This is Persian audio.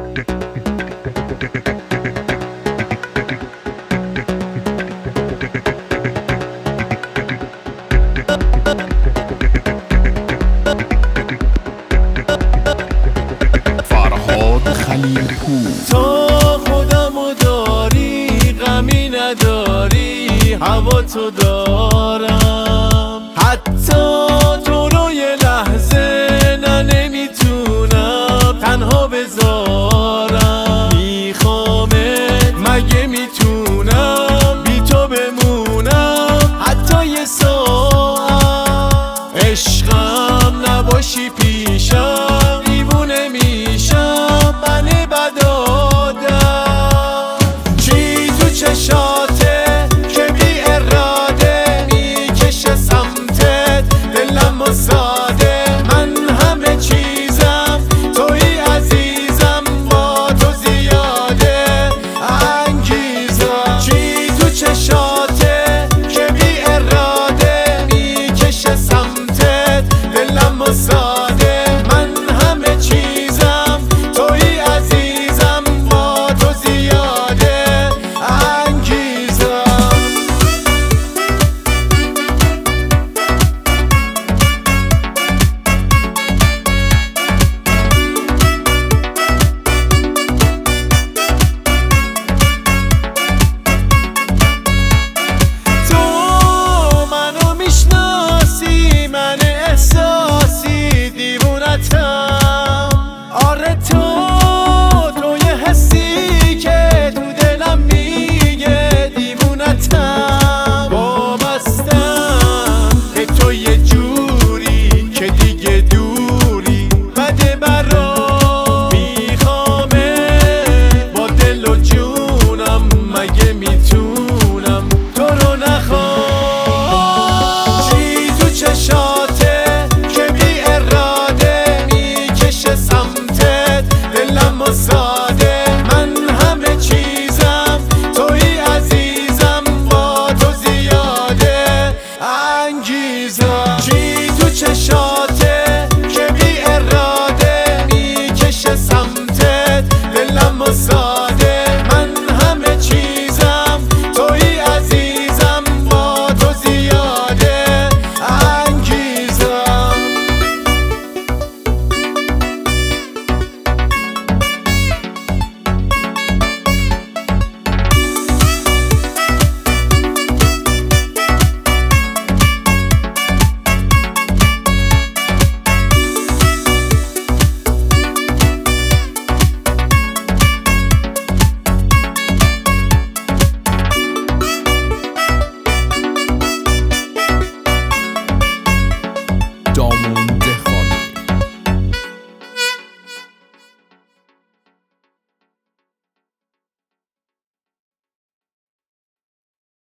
فرهاد خلیلپور. تو خودمو داری غمی نداری، هوا تو دارم، حتی تو رو یه لحظه نمیتونم تنها بذارم. میخوامت مگه میتونم بی تو بمونم حتی یه ساعت؟ عشقم نباشی پیشم دیوونه میشم من بد آدم. چی تو چشاته که بی اراده میکشه سمتت دلم و ساده؟ من همه چیزم توی عزیزم، با تو زیاده انگیزم. چی تو چشاته که بی اراده میکشه سمتت دلم و ساده؟ من همه چیزم توی عزیزم، با تو زیاده انگیزم. تو منو میشناسی، من احساسی دیوونتم. آره تو یه حسی که تو دلم میگه دیوونتم. وابستم به تو یه جوری که دیگه دوری بده برام. میخوامه با دل و جونم، مگه میتونم تو رو نخوام؟ چی تو چشاته که بی اراده میکشه سمتت دلم و ساده؟ من همه چیزم توی عزیزم، با تو زیاده انگیزم. چی تو چشاته که بی اراده میکشه سمتت دلم و ساده؟ من همه چیزم توی عزیزم، با تو زیاده انگیزم. دامون